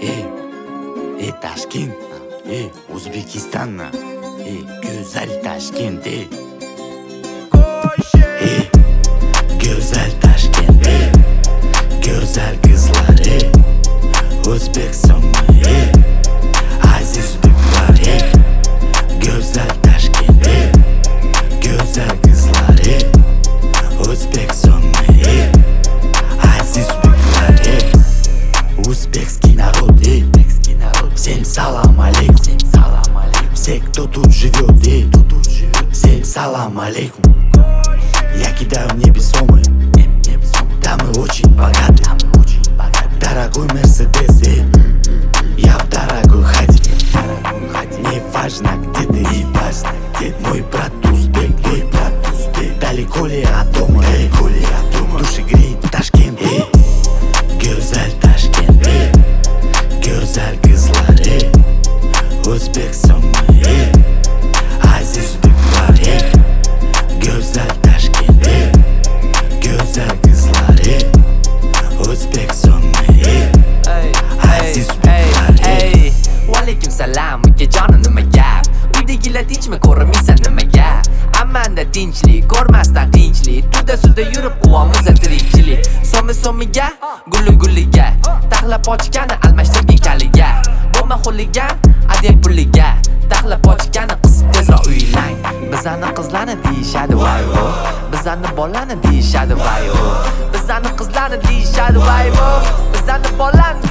Tashkent, O'zbekiston, go'zal Tashkent, go'zal Tashkent, go'zal qizlar, O'zbekiston, aziz do'stlar, go'zal Tashkent, go'zal qizlar, O'zbekiston, aziz do'stlar, Узбекский народ, всем салам алейкум, все, кто тут живет, всем салам алейкум. Я кидаю в небесомы, да мы очень богаты, дорогой Мерседес, я в дорогой хате. Не важно где ты, мой брат узбек, далеко ли от дома, души греет Ташкент, go'zal Tashkent, go'zal qizlar, O'zbekiston, aziz do'stlar, go'zal Tashkent, go'zal qizlar, O'zbekiston, aziz do'stlar. Vaalaykum salam, ukajonim nima gap? Uydagilar tinchmi, ko'rmaysan nima gap? Ammanda tinchlik, ko'rmasdan qiyinchilik, tuda suvda yurib quvamiz tirikchilik. So'miga, gulliga, taxlab ochgani almashtirgin kaliga. Bo'lma xuligan, adeng puliga, taxlab ochgani qisib tezroq uylang. Bizani qizlarni deyishadi voy-vo, bizani bolani deyishadi voy-vo, bizani qizlarni deyishadi voy-vo, bizani bolani